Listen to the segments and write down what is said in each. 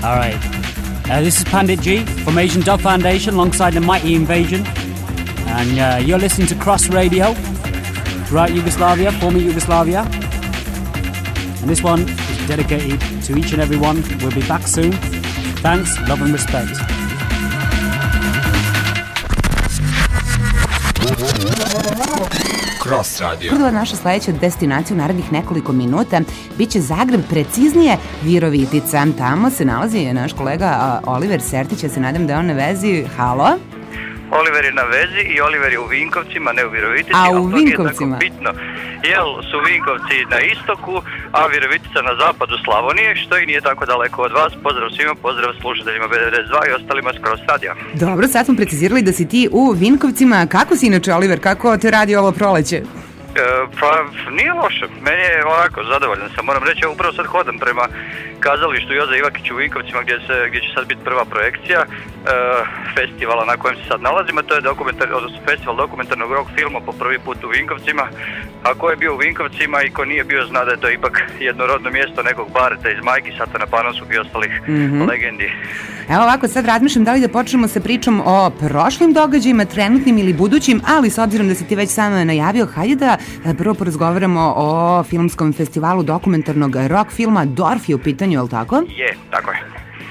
All right. This is Pandit G from Asian Dub Foundation alongside the Mighty Invasion. And you're listening to Cross Radio throughout Yugoslavia, former Yugoslavia. And this one is dedicated to each and every one. We'll be back soon. Thanks, love and respect. Cross Radio. Prva naša sledeća destinacija u narednih nekoliko minuta biće Zagreb, preciznije Virovitica. Tamo se nalazi naš kolega Oliver Sertić, ja se nadam da je on na vezi. Halo? Oliver je na vezi i Oliver je u Vinkovcima, ne u Virovitici. A u Vinkovcima? To nije tako bitno, jer su Vinkovci na istoku, a Virovitica na zapadu Slavonije, što i nije tako daleko od vas. Pozdrav svima, pozdrav slušateljima B92 i ostalima s Cross Radija. Dobro, sad smo precizirali da si ti u Vinkovcima. Kako si inače, Oliver, kako te radi ovo proleće? Pa nije loše, meni je onako zadovoljan sam, moram reći, ja upravo sad hodam prema kazalištu Joza Ivakić u Vinkovcima gdje će sad biti prva projekcija festivala na kojem se sad nalazimo, to je festival dokumentarnog rock filma po prvi put u Vinkovcima, a ko je bio u Vinkovcima i ko nije bio zna da je to ipak jednorodno mjesto nekog bareta iz Majki, Satana Panonskog i ostalih legendi. Evo ovako, sad razmišljam da li da počnemo sa pričom o prošlim događajima, trenutnim ili budućim, ali s obzirom da si ti već sam najavio, hajde da prvo porazgovaramo o filmskom festivalu dokumentarnog rock filma. Dorf je u pitanju, je li tako? Je, tako je.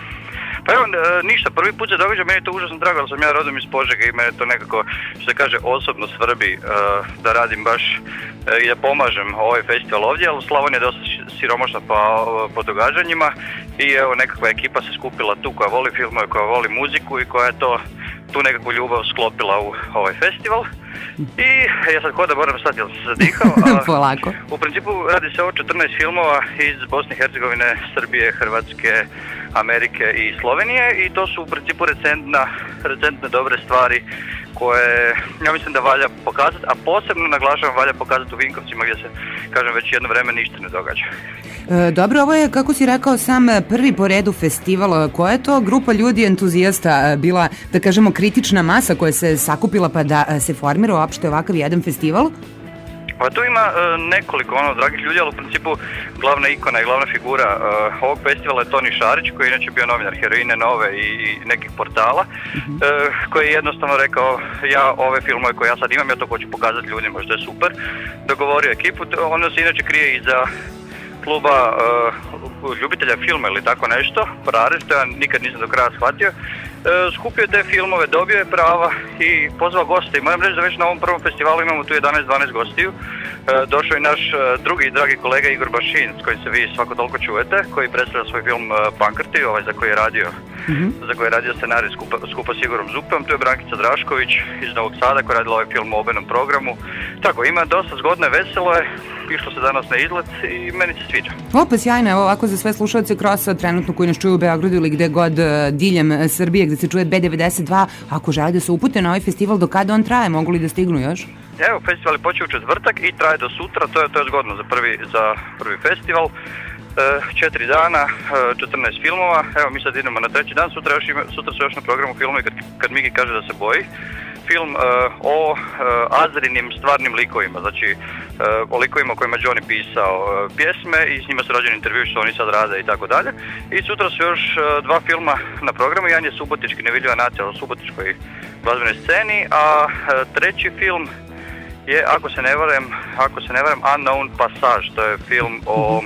Pa evo, ništa, prvi put se događa, meni je to užasno drago, ali sam ja rodom iz Požege i mene to nekako, što se kaže, osobno svrbi da radim baš i da pomažem ovaj festival ovdje, ali Slavonija je dosta siromašna po događanjima i evo nekakva ekipa se skupila tu koja voli filmove, koja voli muziku i koja je tu nekakvu ljubav sklopila u ovaj festival. I ja sad hodam, moram stati, jel se zadihao. Polako. U principu radi se o 14 filmova iz Bosne i Hercegovine, Srbije, Hrvatske, Amerike i Slovenije i to su u principu recentne dobre stvari koje ja mislim da valja pokazati, a posebno naglašavam valja pokazati u Vinkovcima gdje se, kažem, već jedno vreme ništa ne događa. Dobro, ovo je, kako si rekao, sam prvi po redu festival. Koja je to grupa ljudi entuzijasta bila, da kažemo, kritična masa koja se sakupila pa da se formira uopšte ovakav jedan festival? Pa tu ima nekoliko dragih ljudi, ali u principu glavna ikona i glavna figura ovog festivala je Toni Šarić, koji je inače bio novinar Heroine Nove i nekih portala, koji je jednostavno rekao, ja ove filmove koje ja sad imam, ja to hoću pokazati ljudima, što je super, dogovorio ekipu, ono se inače krije iza kluba ljubitelja filma ili tako nešto, Prarež, to ja nikad nisam do kraja shvatio. Skupio te filmove, dobio je prava i pozvao goste. I moram reći da već na ovom prvom festivalu imamo tu 11-12 gostiju. Došao je naš drugi dragi kolega Igor Bašin, s kojim se vi svako toliko čujete, koji predstavlja svoj film Pankrti, za koji je radio scenarij skupa s Igorom Zupom. Tu je Brankica Drašković iz Novog Sada koja je radila ovaj film u obenom programu. Tako, ima dosta zgodno, veselo je, išlo se danas na izlet i meni se sviđa. Pa sjajno, evo ovako za sve slušalce Crossa trenutno koji nas čuju u Beogradu ili gde god diljem Srbije gde se čuje B92, ako žele da se upute na ovaj festival, do kada on traje, mogu li da stignu još? Evo, festival je počeo u četvrtak i traje do sutra, to je zgodno za prvi festival. 4 dana, 14 filmova, evo mi sad idemo na treći dan, sutra su još na programu filmovi kad Migi kaže da se boji. Film o Azrinim stvarnim likovima, znači o likovima kojima Johnny pisao pjesme i s njima su rađeni intervju što oni sad rade i tako dalje. I sutra su još 2 filma na programu, jedan je subotički, Nevidljiva nacija o subotičkoj glazbenoj sceni, a treći film je, ako se ne varam, Unknown Passage, to je film o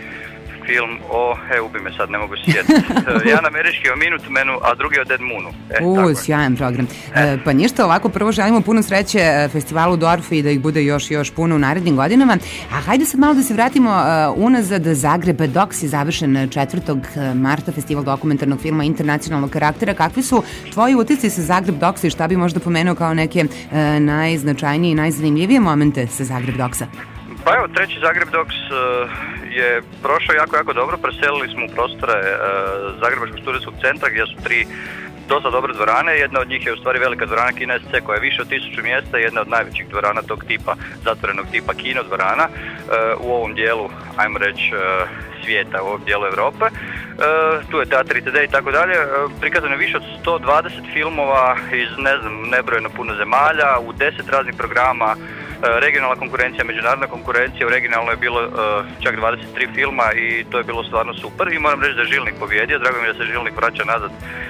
ubi me sad, ne mogu se sjetiti. Jedan američki o Minutmanu, a drugi o Dead Moonu. Sjajan program. Pa ništa, ovako prvo želimo puno sreće festivalu Dorf i da ih bude još puno u narednim godinama. A hajde sad malo da se vratimo unazad. Zagreb Docs je završen 4. marta, festival dokumentarnog filma internacionalnog karaktera. Kakvi su tvoji utisci sa Zagreb Docsa i šta bi možda pomenuo kao neke najznačajnije i najzanimljivije momente sa Zagreb Docsa? Pa evo, treći Zagreb Docs je prošao jako dobro. Preselili smo u prostore Zagrebačkog studijskog centra gdje su 3 dosta dobre dvorane. Jedna od njih je u stvari velika dvorana Kina SC koja je više od 1000 mjesta, jedna od najvećih dvorana tog tipa, zatvorenog tipa kino dvorana u ovom dijelu, ajmo reći, svijeta, u ovom dijelu Europe. Tu je teatr itd. i tako dalje. Prikazano je više od 120 filmova iz, nebrojeno puno zemalja, u 10 raznih programa, regionalna konkurencija, međunarodna konkurencija. U regionalno je bilo čak 23 filma i to je bilo stvarno super i moram reći da je Žilnik pobjedio. Drago mi je da se Žilnik vraća nazad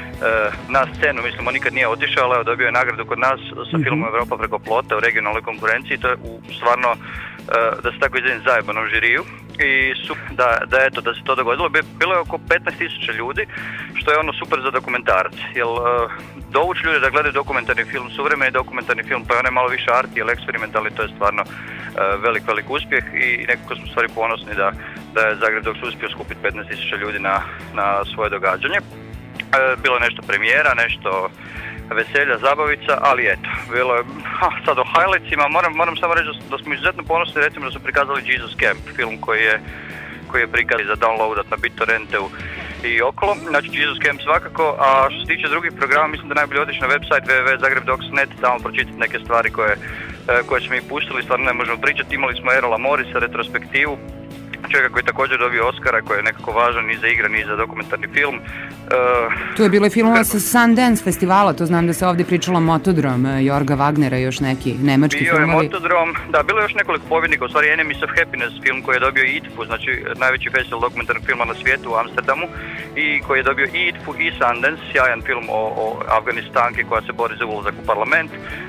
na scenu, mislim on nikad nije otišao, ali dobio je nagradu kod nas sa filmom Europa preko plota u regionalnoj konkurenciji. To je stvarno, da se tako izvijem, zajebanom žiriju i da se to dogodilo. Bilo je oko 15.000 ljudi, što je ono super za dokumentarac, jer dovući ljude da gledaju dokumentarni film, suvremeni dokumentarni film, pa je onaj malo više arti ili eksperimentalni, to je stvarno velik uspjeh i nekako smo stvari ponosni da je Zagreb Docs uspio skupiti 15.000 ljudi na svoje događanje. Bilo je nešto premijera, nešto veselja, zabavica, ali eto, bilo je, sad o highlightsima, moram samo reći da smo izuzetno ponosni, recimo da su prikazali Jesus Camp, film koji je prikazan za downloadat na BitTorrentu i okolo, znači Jesus Camp svakako, a što se tiče drugih programa, mislim da najbolje otići na website www.zagrebdocs.net, tamo pročitati neke stvari koje smo mi pustili, stvarno ne možemo pričati. Imali smo Erola Morisa, retrospektivu, čovjeka koji je također dobio Oscara, koji je nekako važan i za igran i za dokumentarni film. Tu je bilo i filmova sa Sundance festivala, to znam da se ovdje pričalo Motodrom, Jorga Wagnera i još neki nemački filmovi. Bio je Motodrom, da, bilo je još nekoliko pobjednika, u stvari Enemies of Happiness, film koji je dobio IDFU, znači najveći festival dokumentarnog filma na svijetu u Amsterdamu, i koji je dobio i IDFU i Sundance, sjajan film o Afganistanki koja se bori za ulazak u parlament.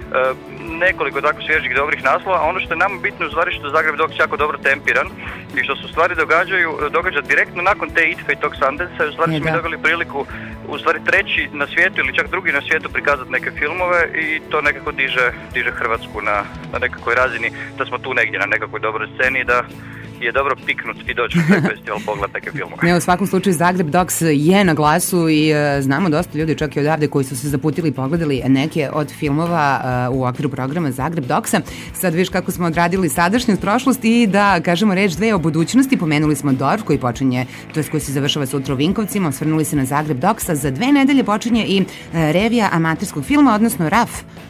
Nekoliko tako svježih dobrih naslova, a ono što je nama bitno u stvari što Zagreb Docs jako dobro tempiran i što se u stvari događa direktno nakon te IDFE i tog Sundance, u stvari smo mi dobili priliku u stvari treći na svijetu ili čak drugi na svijetu prikazati neke filmove i to nekako diže Hrvatsku na nekakvoj razini, da smo tu negdje na nekakvoj dobroj sceni, da je dobro piknut i doći na taj festival pogledat neke filmove. Ne, u svakom slučaju Zagreb Docs je na glasu i znamo dosta ljudi čak i odavde koji su se zaputili i pogledali neke od filmova u okviru programa Zagreb Docsa. Sad viš kako smo odradili sadašnjost, prošlost i da kažemo reč dve o budućnosti. Pomenuli smo DORF koji počinje, to je koji se završava sutra u Vinkovcima, osvrnuli se na Zagreb Docsa. Za 2 nedelje počinje i revija amaterskog filma, odnosno RAF.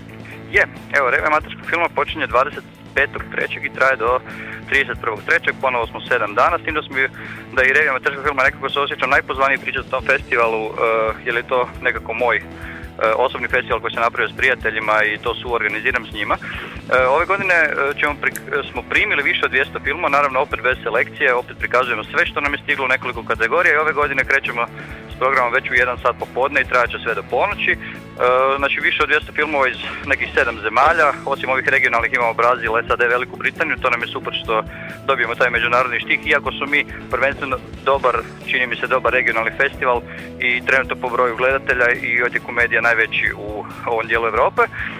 Evo, revija amaterskog filma počinje 25.3. i traje do 31.3. Ponovo smo 7 dana, s tim da i revija amaterskog filma nekako se osjećam najpozvaniji pričati o tom festivalu, jer je to nekako moj osobni festival koji sam napravio s prijateljima i to suorganiziram s njima. Ove godine smo primili više od 200 filmova, naravno opet bez selekcije, opet prikazujemo sve što nam je stiglo u nekoliko kategorija i ove godine krećemo s programom već u 1 sat popodne i trajat će sve do ponoći. Znači više od 200 filmova iz nekih 7 zemalja, osim ovih regionalnih imamo Brazil, SAD, Veliku Britaniju, to nam je super što dobijemo taj međunarodni štih, iako su mi prvenstveno čini mi se dobar regionalni festival i trenutno po broju gledatelja i odjeku medija najveći u ovom dijelu Europe.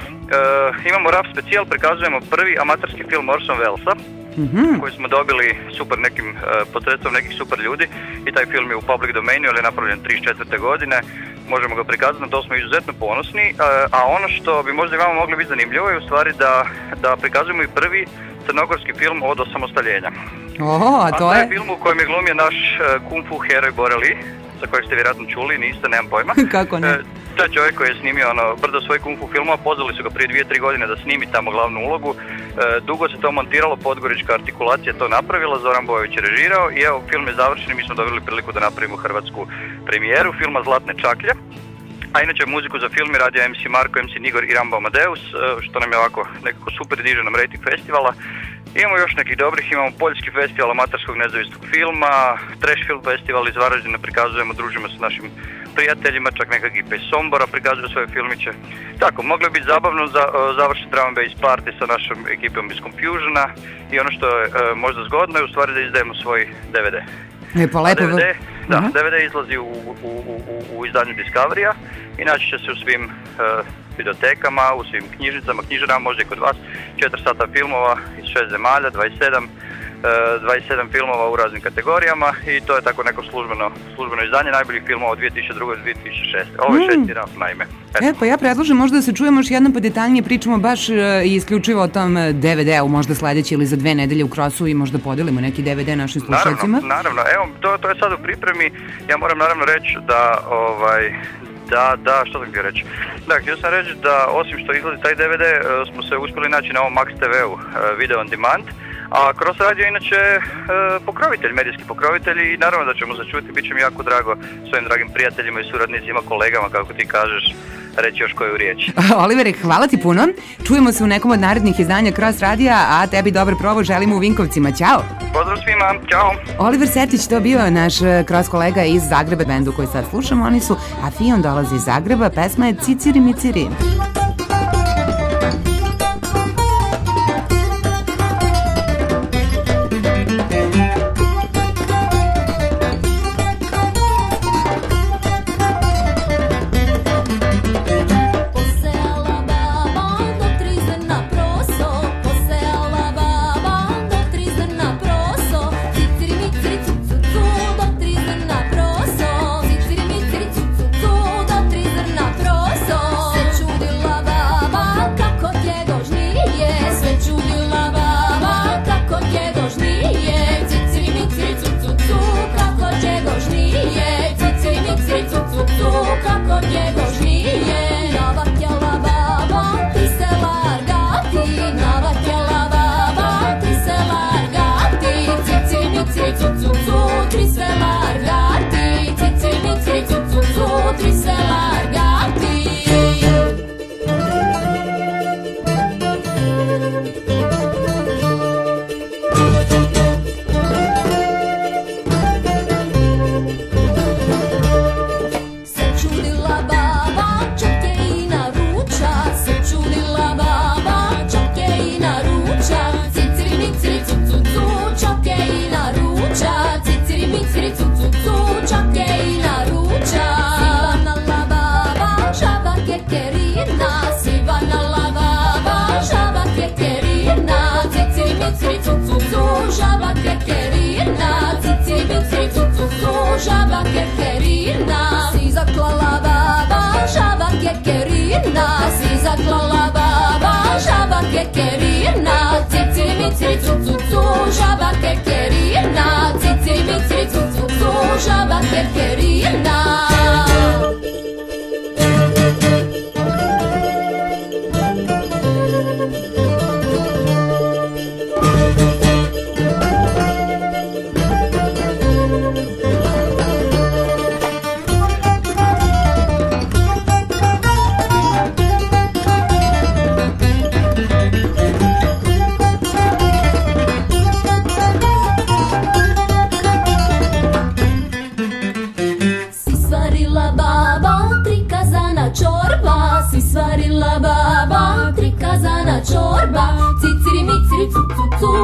Imamo RAF specijal, prikazujemo prvi amaterski film Orson Wellesa, koji smo dobili nekim posredstvom nekih super ljudi i taj film je u public domainu, ali je napravljen 34. godine. Možemo ga prikazati, na to smo izuzetno ponosni, a ono što bi možda i vama mogli biti zanimljivo je u stvari da prikazujemo i prvi crnogorski film od osamostaljenja. To je film u kojem je glumio naš kung fu heroj Bora Lee, za kojeg ste vjerojatno čuli, niste, nemam pojma. Kako ne? To je čovjek koji je snimio brdo svoj kung fu filmova, pozvali su ga prije 2-3 godine da snimi tamo glavnu ulogu. Dugo se to montiralo, Podgorička artikulacija to napravila, Zoran Bojović je režirao i evo, film je završen i mi smo dobili priliku da napravimo hrvatsku premijeru filma Zlatne čaklje. A inače muziku za film je radio MC Marko, MC Nigor i Rambo Amadeus, što nam je ovako nekako super diže nam rating festivala. Imamo još nekih dobrih, imamo Poljski festival amaterskog nezavisnog filma, Trash Film Festival iz Varaždina, prikazujemo, družimo se s našim prijateljima, čak neka ekipa iz Sombora prikazuju svoje filmiće. Tako, moglo je biti zabavno završiti Drum and Bass Party sa našom ekipom iz Confusiona i ono što je možda zgodno je u stvari da izdajemo svoj DVD. DVD izlazi u izdanju Discovery-a i naći će se u svim videotekama, u svim knjižnicama, možda i kod vas. 4 sata filmova iz 6 zemalja, 27 filmova u raznim kategorijama i to je tako neko službeno izdanje najboljih filmova od 2002. do 2006. Ovo je 6. RAF naime. Pa ja predlažem možda da se čujemo još jednom pa detaljnije pričamo baš i isključivo o tom DVD-u, možda sledeći ili za 2 nedelje u Krosu i možda podelimo neki DVD našim slušalcima. Naravno, evo, to je sad u pripremi. Ja moram naravno reći što sam htio reći? Da, htio sam reći da osim što izlazi taj DVD smo se uspjeli naći na ovom Max TV-u, Video on Demand, a Cross Radio inače medijski pokrovitelj i naravno da ćemo se čuti, bit će mi jako drago svojim dragim prijateljima i suradnicima, kolegama, kako ti kažeš, reći još koju riječ. Olivere, hvala ti puno. Čujemo se u nekom od narednih izdanja Cross Radija, a tebi dobar provod želimo u Vinkovcima. Ćao! Pozdrav svima, ćao! Oliver Setić, to bio naš Cross kolega iz Zagreba, bendu koji sad slušamo. Oni su Afion, dolazi iz Zagreba, pesma je Ciciri Miciri.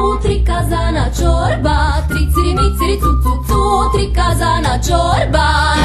Čorba, tri ciri mi ciri cu cu cu, tri kazana čorba.